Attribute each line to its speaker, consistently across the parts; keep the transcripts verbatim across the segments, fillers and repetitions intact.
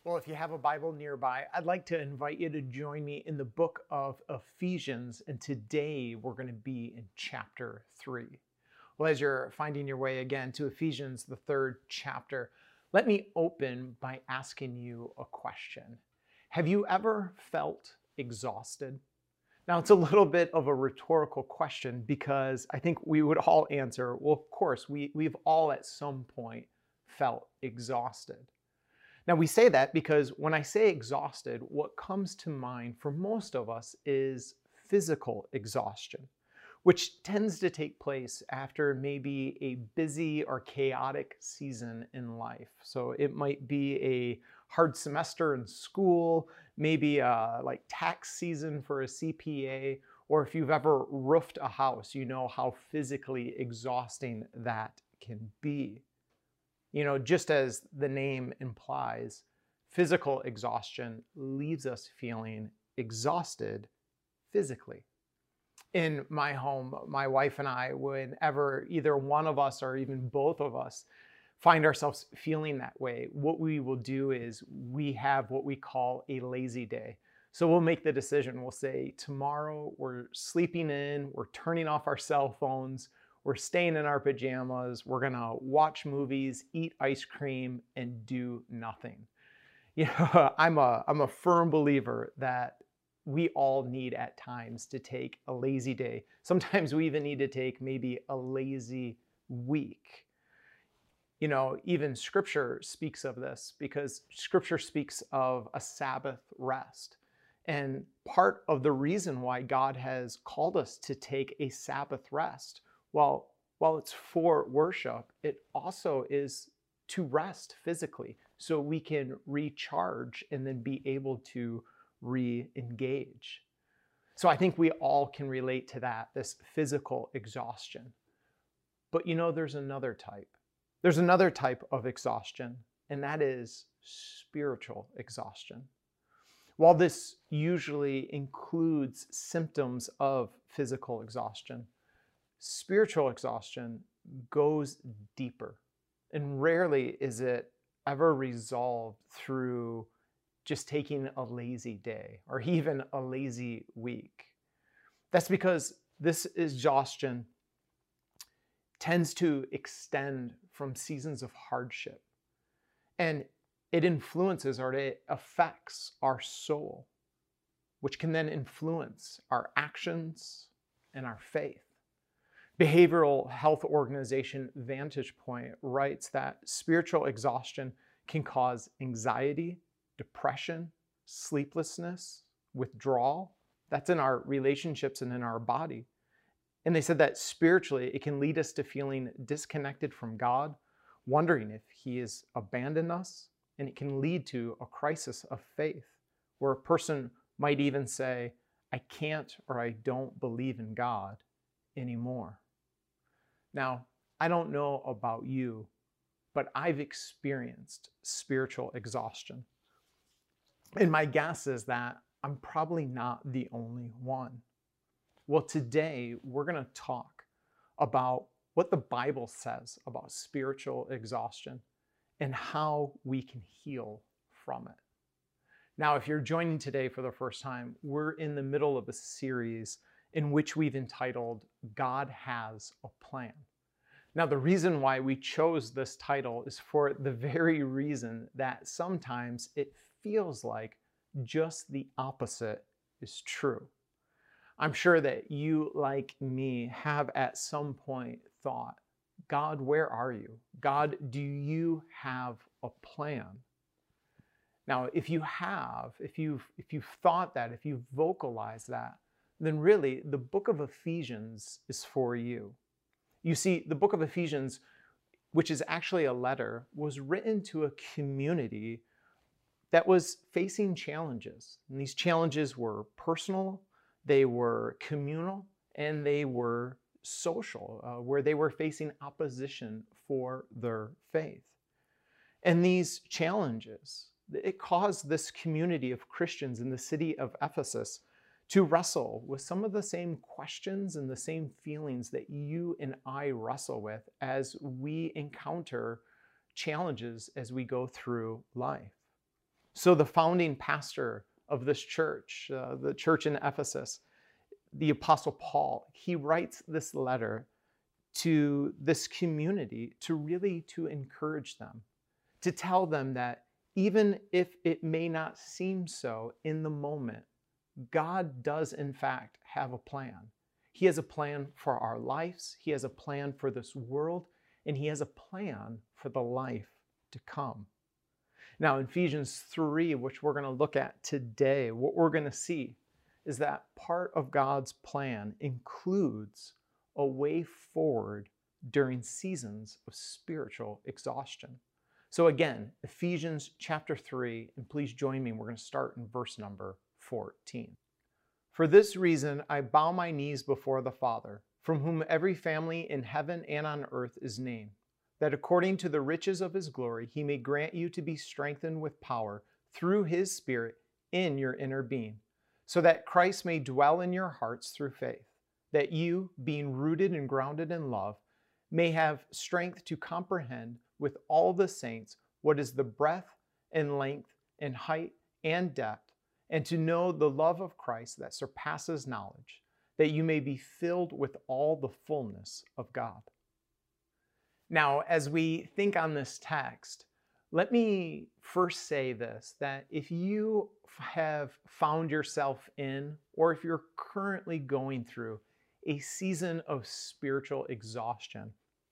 Speaker 1: Well, if you have a Bible nearby, I'd like to invite you to join me in the book of Ephesians. And today we're going to be in chapter three. Well, as you're finding your way again to Ephesians, the third chapter, let me open by asking you a question. Have you ever felt exhausted? Now, it's a little bit of a rhetorical question because I think we would all answer, well, of course, we, we've all at some point felt exhausted. Now, we say that because when I say exhausted, what comes to mind for most of us is physical exhaustion, which tends to take place after maybe a busy or chaotic season in life. So it might be a hard semester in school, maybe a, like tax season for a C P A, or if you've ever roofed a house, you know how physically exhausting that can be. You know, just as the name implies, physical exhaustion leaves us feeling exhausted physically. In my home, my wife and I, whenever either one of us or even both of us find ourselves feeling that way, what we will do is we have what we call a lazy day. So we'll make the decision. We'll say, tomorrow we're sleeping in, we're turning off our cell phones, we're staying in our pajamas, we're gonna watch movies, eat ice cream, and do nothing. You know, I'm a, I'm a firm believer that we all need at times to take a lazy day. Sometimes we even need to take maybe a lazy week. You know, even scripture speaks of this because scripture speaks of a Sabbath rest. And part of the reason why God has called us to take a Sabbath rest, while, while it's for worship, it also is to rest physically so we can recharge and then be able to re-engage. So I think we all can relate to that, this physical exhaustion. But you know, there's another type. There's another type of exhaustion, and that is spiritual exhaustion. While this usually includes symptoms of physical exhaustion, spiritual exhaustion goes deeper. And rarely is it ever resolved through just taking a lazy day or even a lazy week. That's because this exhaustion tends to extend from seasons of hardship. And it influences or it affects our soul, which can then influence our actions and our faith. Behavioral health organization Vantage Point writes that spiritual exhaustion can cause anxiety, depression, sleeplessness, withdrawal. That's in our relationships and in our body. And they said that spiritually, it can lead us to feeling disconnected from God, wondering if He has abandoned us, and it can lead to a crisis of faith, where a person might even say, I can't or I don't believe in God anymore. Now, I don't know about you, but I've experienced spiritual exhaustion. And my guess is that I'm probably not the only one. Well, today we're going to talk about what the Bible says about spiritual exhaustion and how we can heal from it. Now, if you're joining today for the first time, we're in the middle of a series in which we've entitled God Has a Plan. Now, the reason why we chose this title is for the very reason that sometimes it feels like just the opposite is true. I'm sure that you, like me, have at some point thought, God, where are you? God, do you have a plan? Now, if you have, if you've, if you've thought that, if you've vocalized that, then really the book of Ephesians is for you. You see, the book of Ephesians, which is actually a letter, was written to a community that was facing challenges. And these challenges were personal, they were communal, and they were social, uh, where they were facing opposition for their faith. And these challenges, it caused this community of Christians in the city of Ephesus to wrestle with some of the same questions and the same feelings that you and I wrestle with as we encounter challenges as we go through life. So the founding pastor of this church, uh, the church in Ephesus, the Apostle Paul, he writes this letter to this community to really to encourage them, to tell them that even if it may not seem so in the moment, God does in fact have a plan. He has a plan for our lives, He has a plan for this world, and He has a plan for the life to come. Now, in Ephesians three, which we're going to look at today, what we're going to see is that part of God's plan includes a way forward during seasons of spiritual exhaustion. So again, Ephesians chapter three, and please join me, we're going to start in verse number fourteen. For this reason, I bow my knees before the Father, from whom every family in heaven and on earth is named, that according to the riches of His glory, He may grant you to be strengthened with power through His Spirit in your inner being, so that Christ may dwell in your hearts through faith, that you, being rooted and grounded in love, may have strength to comprehend with all the saints what is the breadth and length and height and depth, and to know the love of Christ that surpasses knowledge, that you may be filled with all the fullness of God. Now, as we think on this text, let me first say this, that if you have found yourself in, or if you're currently going through a season of spiritual exhaustion,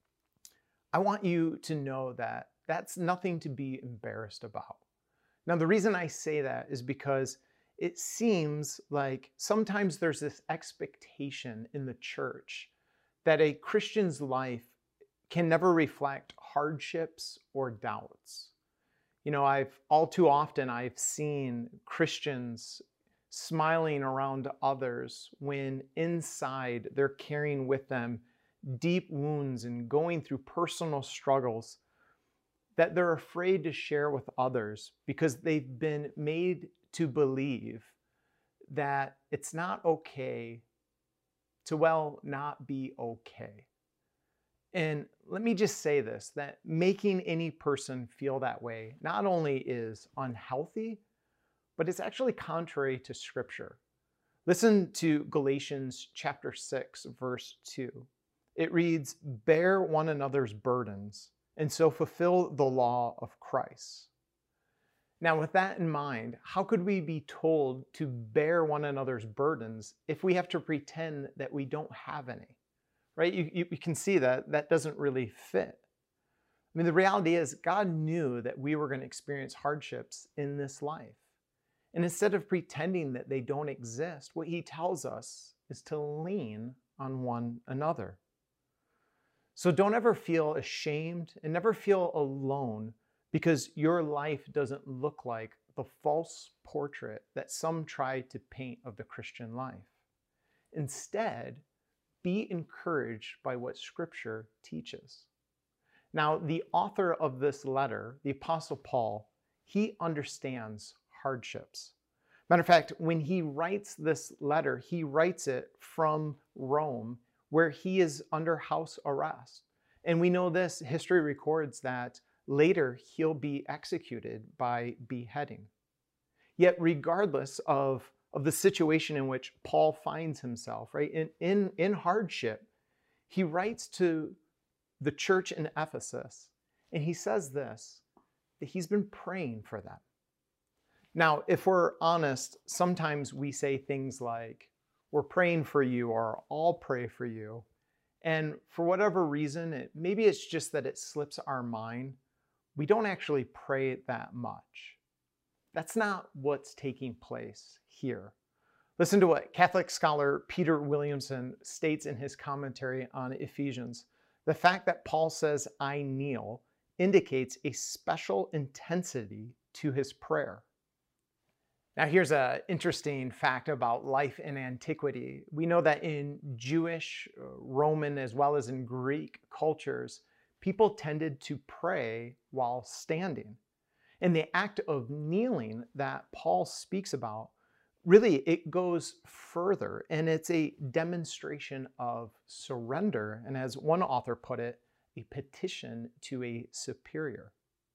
Speaker 1: I want you to know that that's nothing to be embarrassed about. Now, the reason I say that is because it seems like sometimes there's this expectation in the church that a Christian's life can never reflect hardships or doubts. You know, I've all too often I've seen Christians smiling around others when inside they're carrying with them deep wounds and going through personal struggles that they're afraid to share with others because they've been made to believe that it's not okay to, well, not be okay. And let me just say this, that making any person feel that way not only is unhealthy, but it's actually contrary to Scripture. Listen to Galatians chapter six, verse two. It reads, "Bear one another's burdens, and so fulfill the law of Christ." Now, with that in mind, how could we be told to bear one another's burdens if we have to pretend that we don't have any? Right? You, you, you can see that that doesn't really fit. I mean, the reality is God knew that we were going to experience hardships in this life. And instead of pretending that they don't exist, what He tells us is to lean on one another. So don't ever feel ashamed and never feel alone because your life doesn't look like the false portrait that some try to paint of the Christian life. Instead, be encouraged by what Scripture teaches. Now, the author of this letter, the Apostle Paul, he understands hardships. Matter of fact, when he writes this letter, he writes it from Rome, where he is under house arrest. And we know this, history records that later he'll be executed by beheading. Yet regardless of, of the situation in which Paul finds himself, right, in, in, in hardship, he writes to the church in Ephesus, and he says this, that he's been praying for them. Now, if we're honest, sometimes we say things like, we're praying for you, or I'll pray for you. And for whatever reason, it, maybe it's just that it slips our mind, we don't actually pray that much. That's not what's taking place here. Listen to what Catholic scholar Peter Williamson states in his commentary on Ephesians. The fact that Paul says, "I kneel," indicates a special intensity to his prayer. Now, here's an interesting fact about life in antiquity. We know that in Jewish, Roman, as well as in Greek cultures, people tended to pray while standing. And the act of kneeling that Paul speaks about, really, it goes further, and it's a demonstration of surrender, and as one author put it, a petition to a superior.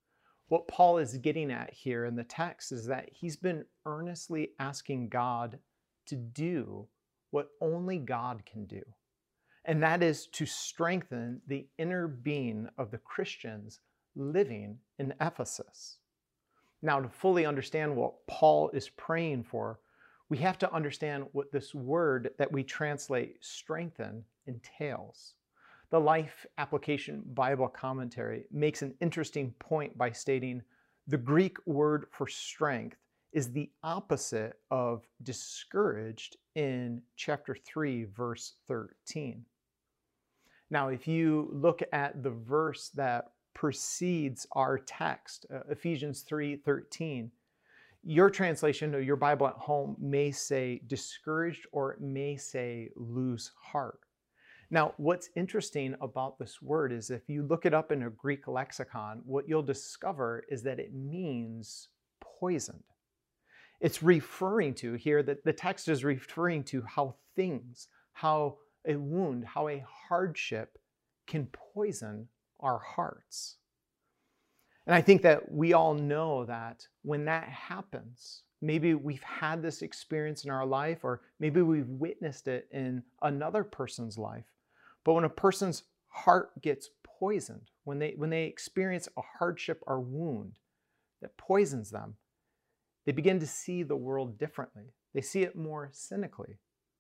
Speaker 1: What Paul is getting at here in the text is that he's been earnestly asking God to do what only God can do, and that is to strengthen the inner being of the Christians living in Ephesus. Now, to fully understand what Paul is praying for, we have to understand what this word that we translate strengthen entails. The Life Application Bible Commentary makes an interesting point by stating the Greek word for strength is the opposite of discouraged in chapter three, verse thirteen. Now, if you look at the verse that precedes our text, uh, Ephesians three thirteen, your translation or your Bible at home may say discouraged, or it may say lose heart. Now, what's interesting about this word is if you look it up in a Greek lexicon, what you'll discover is that it means poisoned. It's referring to here, that the text is referring to how things, how a wound, how a hardship can poison our hearts. And I think that we all know that when that happens, maybe we've had this experience in our life, or maybe we've witnessed it in another person's life. But when a person's heart gets poisoned, when they, when they experience a hardship or wound that poisons them, they begin to see the world differently. They see it more cynically.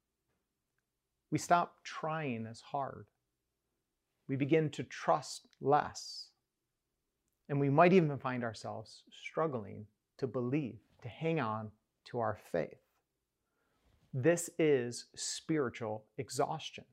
Speaker 1: We stop trying as hard. We begin to trust less. And we might even find ourselves struggling to believe, to hang on to our faith. This is spiritual exhaustion.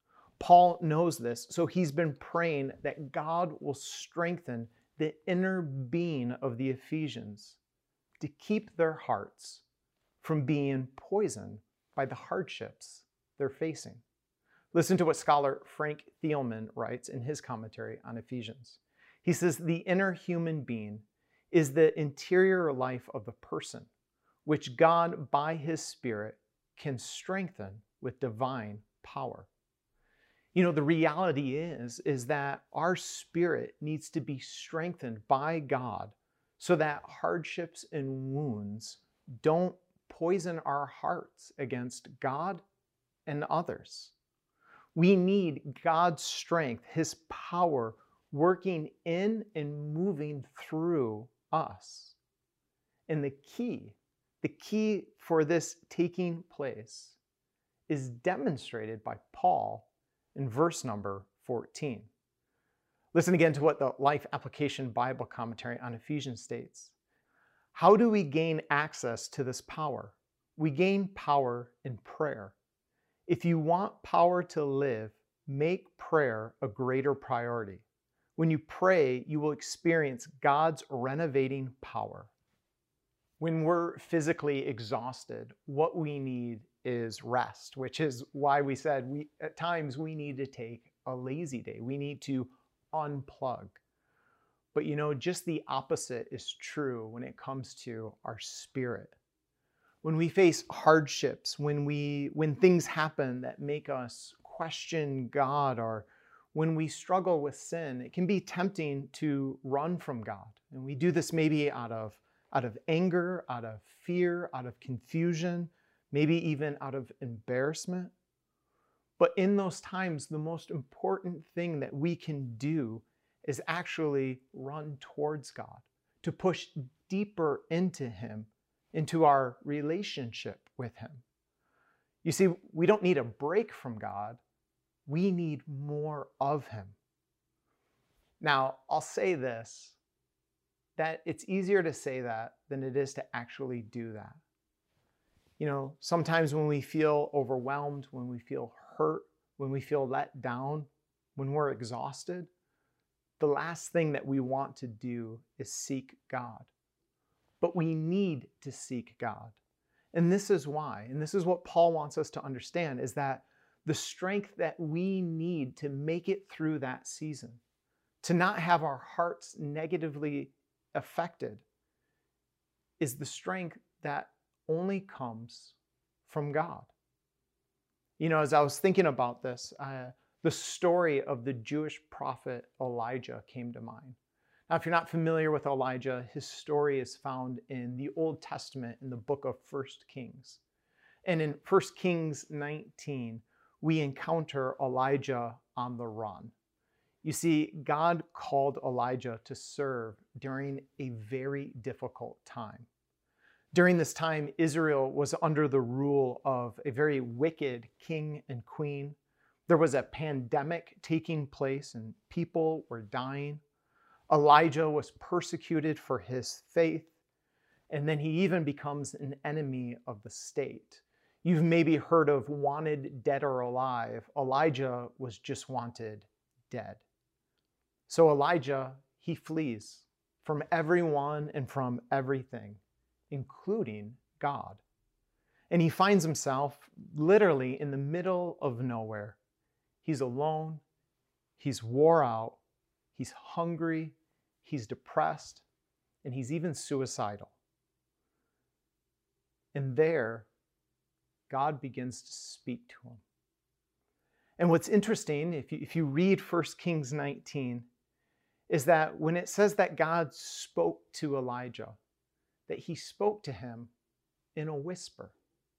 Speaker 1: Paul knows this, so he's been praying that God will strengthen the inner being of the Ephesians to keep their hearts from being poisoned by the hardships they're facing. Listen to what scholar Frank Thielman writes in his commentary on Ephesians. He says, the inner human being is the interior life of the person, which God, by his Spirit, can strengthen with divine power. You know, the reality is, is that our spirit needs to be strengthened by God so that hardships and wounds don't poison our hearts against God and others. We need God's strength, his power, working in and moving through us. And the key, the key for this taking place is demonstrated by Paul in verse number fourteen. Listen again to what the Life Application Bible Commentary on Ephesians states. How do we gain access to this power? We gain power in prayer. If you want power to live, make prayer a greater priority. When you pray, you will experience God's renovating power. When we're physically exhausted, what we need is rest, which is why we said we at times we need to take a lazy day. We need to unplug. But you know, just the opposite is true when it comes to our spirit. When we face hardships, when we when things happen that make us question God, or when we struggle with sin, it can be tempting to run from God. And we do this maybe out of out of anger, out of fear, out of confusion, maybe even out of embarrassment. But in those times, the most important thing that we can do is actually run towards God, to push deeper into him, into our relationship with him. You see, we don't need a break from God. We need more of him. Now, I'll say this, that it's easier to say that than it is to actually do that. You know, sometimes when we feel overwhelmed, when we feel hurt, when we feel let down, when we're exhausted, the last thing that we want to do is seek God. But we need to seek God. And this is why, and this is what Paul wants us to understand, is that the strength that we need to make it through that season, to not have our hearts negatively affected, is the strength that only comes from God. You know, as I was thinking about this, uh, the story of the Jewish prophet Elijah came to mind. Now, if you're not familiar with Elijah, his story is found in the Old Testament in the book of First Kings. And in First Kings nineteen, we encounter Elijah on the run. You see, God called Elijah to serve during a very difficult time. During this time, Israel was under the rule of a very wicked king and queen. There was a pandemic taking place and people were dying. Elijah was persecuted for his faith, and then he even becomes an enemy of the state. You've maybe heard of wanted dead or alive. Elijah was just wanted dead. So Elijah, he flees from everyone and from everything, including God. And he finds himself literally in the middle of nowhere. He's alone, he's wore out, he's hungry, he's depressed, and he's even suicidal. And there, God begins to speak to him. And what's interesting, if you, if you read First Kings nineteen, is that when it says that God spoke to Elijah, that he spoke to him in a whisper.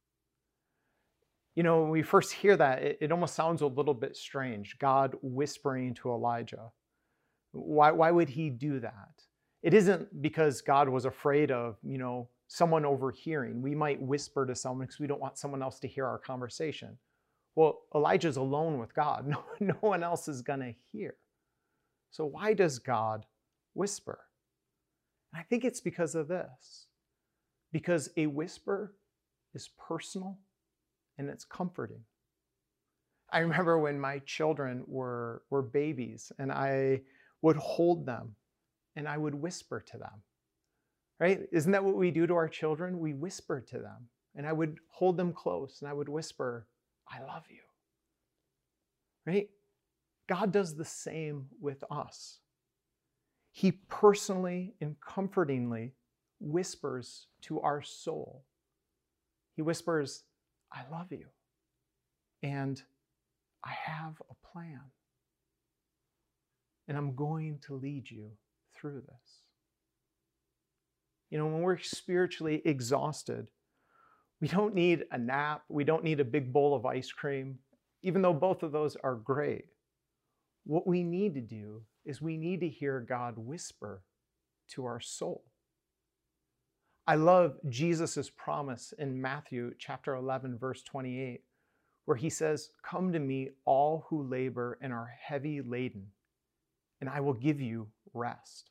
Speaker 1: You know, when we first hear that, it, it almost sounds a little bit strange, God whispering to Elijah. Why, why would he do that? It isn't because God was afraid of, you know, someone overhearing. We might whisper to someone because we don't want someone else to hear our conversation. Well, Elijah's alone with God. No, no one else is going to hear. So why does God whisper? And I think it's because of this. Because a whisper is personal and it's comforting. I remember when my children were, were babies and I would hold them and I would whisper to them. Right? Isn't that what we do to our children? We whisper to them. And I would hold them close and I would whisper, I love you. Right? God does the same with us. He personally and comfortingly whispers to our soul. He whispers, I love you. And I have a plan. And I'm going to lead you through this. You know, when we're spiritually exhausted, we don't need a nap. We don't need a big bowl of ice cream, even though both of those are great. What we need to do is we need to hear God whisper to our soul. I love Jesus' promise in Matthew chapter eleven, verse twenty-eight, where he says, come to me, all who labor and are heavy laden, and I will give you rest.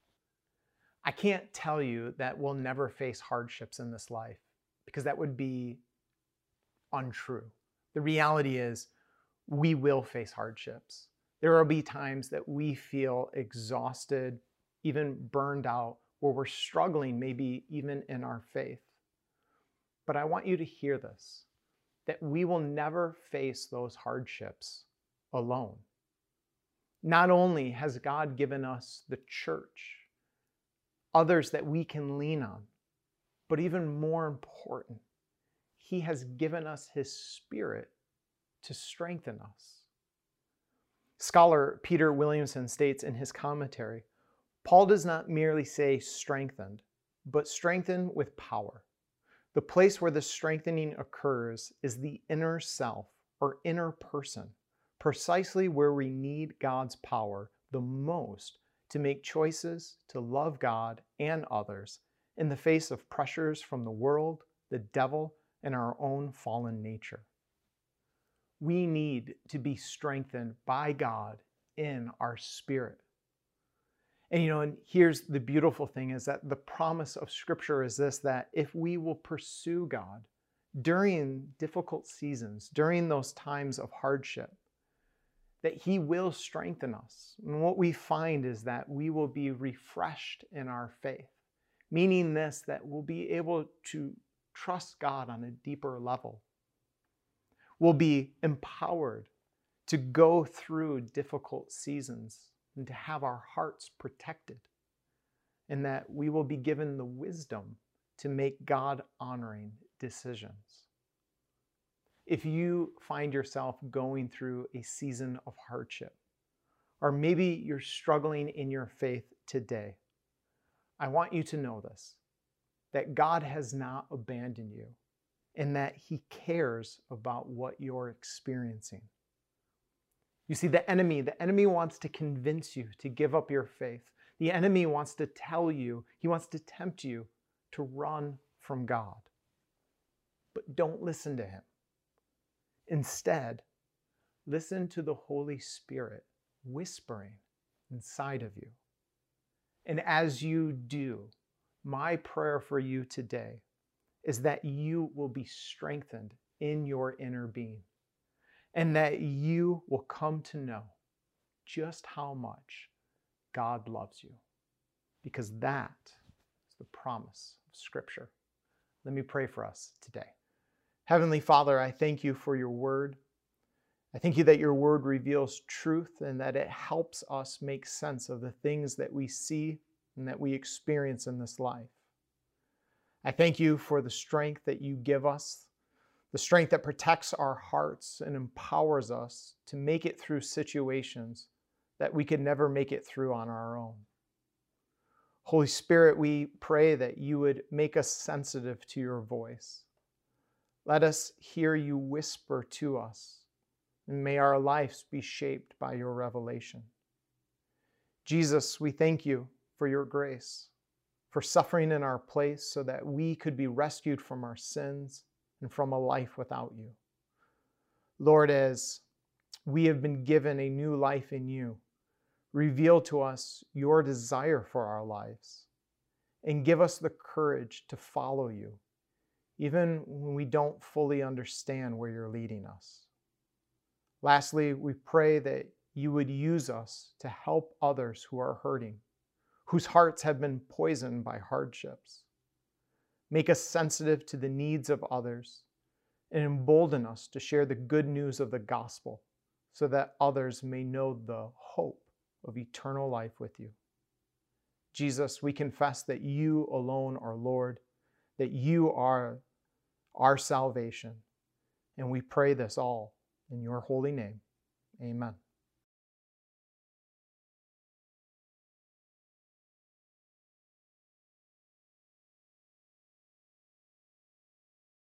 Speaker 1: I can't tell you that we'll never face hardships in this life, because that would be untrue. The reality is we will face hardships. There will be times that we feel exhausted, even burned out, where we're struggling maybe even in our faith. But I want you to hear this, that we will never face those hardships alone. Not only has God given us the church, others that we can lean on, but even more important, he has given us his Spirit to strengthen us. Scholar Peter Williamson states in his commentary, Paul does not merely say strengthened, but strengthened with power. The place where the strengthening occurs is the inner self or inner person, precisely where we need God's power the most to make choices to love God and others in the face of pressures from the world, the devil, and our own fallen nature. We need to be strengthened by God in our spirit. And you know, and here's the beautiful thing is that the promise of Scripture is this, that if we will pursue God during difficult seasons, during those times of hardship, that he will strengthen us. And what we find is that we will be refreshed in our faith, meaning this, that we'll be able to trust God on a deeper level. We'll be empowered to go through difficult seasons and to have our hearts protected, and that we will be given the wisdom to make God-honoring decisions. If you find yourself going through a season of hardship, or maybe you're struggling in your faith today, I want you to know this, that God has not abandoned you and that he cares about what you're experiencing. You see, the enemy, the enemy wants to convince you to give up your faith. The enemy wants to tell you, he wants to tempt you to run from God. But don't listen to him. Instead, listen to the Holy Spirit whispering inside of you. And as you do, my prayer for you today is that you will be strengthened in your inner being and that you will come to know just how much God loves you, because that is the promise of Scripture. Let me pray for us today. Heavenly Father, I thank you for your word. I thank you that your word reveals truth and that it helps us make sense of the things that we see and that we experience in this life. I thank you for the strength that you give us, the strength that protects our hearts and empowers us to make it through situations that we could never make it through on our own. Holy Spirit, we pray that you would make us sensitive to your voice. Let us hear you whisper to us, and may our lives be shaped by your revelation. Jesus, we thank you for your grace, for suffering in our place so that we could be rescued from our sins and from a life without you. Lord, as we have been given a new life in you, reveal to us your desire for our lives and give us the courage to follow you, even when we don't fully understand where you're leading us. Lastly, we pray that you would use us to help others who are hurting, whose hearts have been poisoned by hardships. Make us sensitive to the needs of others and embolden us to share the good news of the gospel so that others may know the hope of eternal life with you. Jesus, we confess that you alone are Lord, that you are our salvation, and we pray this all in your holy name. Amen.